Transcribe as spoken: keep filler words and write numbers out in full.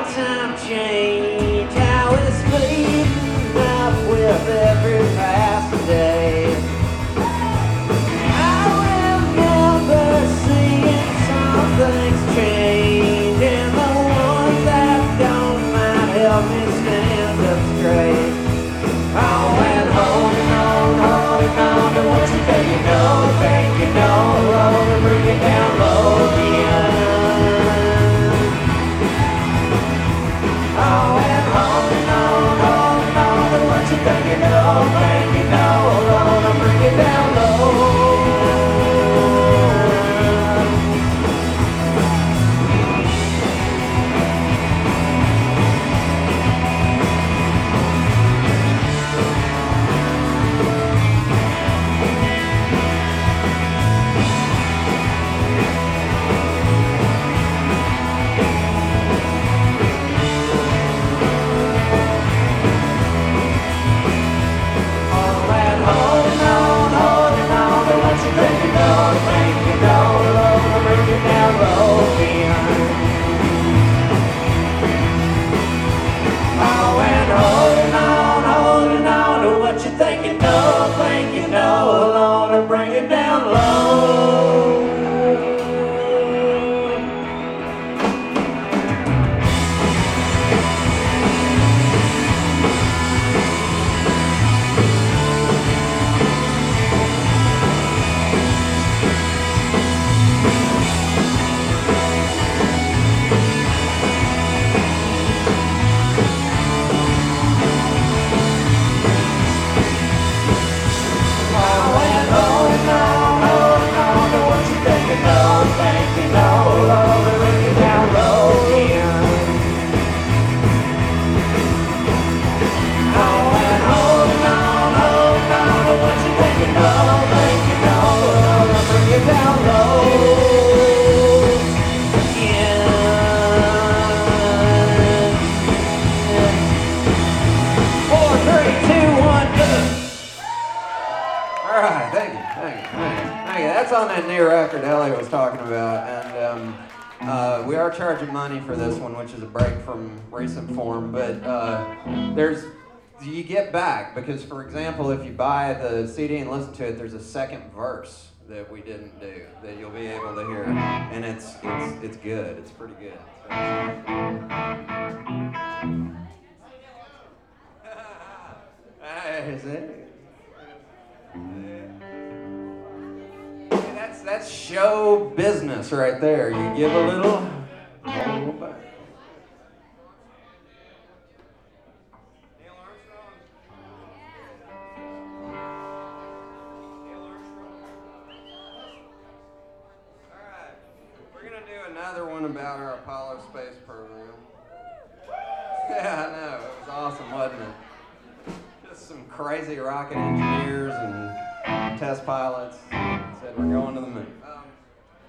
time change, how it's speeding up with every passing day. I remember seeing some things change, and the ones that don't might help me stand up straight. Oh, and holding on, holding on to what you think you know, think you know, roll and bring it down low again. Oh, and holding on, holding on to what you think you know, think you know, roll and bring it down low. On that new record Elliot was talking about, and um, uh, we are charging money for this one, which is a break from recent form, but uh, there's you get back, because for example, if you buy the C D and listen to it, there's a second verse that we didn't do that you'll be able to hear, and it's it's it's good. It's pretty good. Is it? That's that's show business right there. You give a little, hold a little back. Neil Armstrong. Neil Armstrong. All right, we're gonna do another one about our Apollo space program. Yeah, I know, it was awesome, wasn't it? Just some crazy rocket engineers and test pilots said we're going to the moon.